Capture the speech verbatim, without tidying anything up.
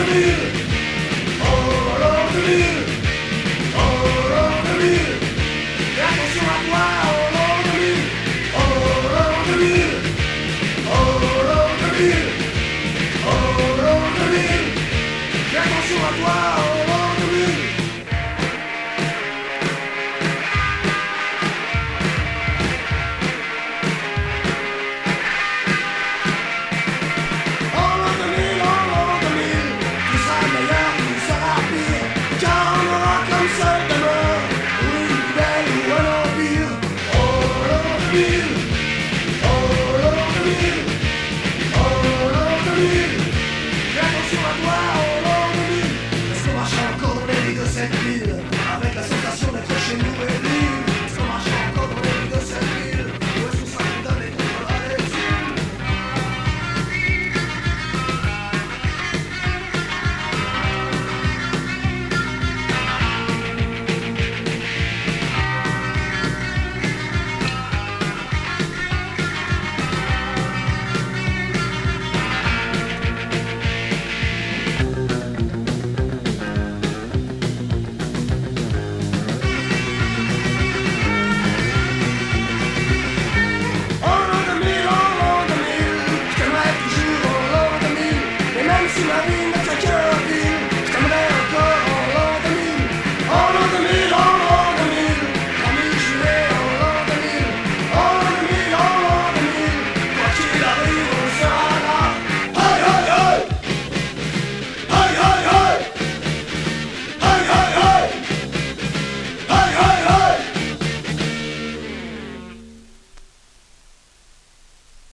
ville, oh l'an deux mille, oh l'an deux mille. Fais attention à toi, oh l'an deux mille, oh l'an deux mille, oh l'an deux mille, oh l'an deux mille. Fais attention à toi, oh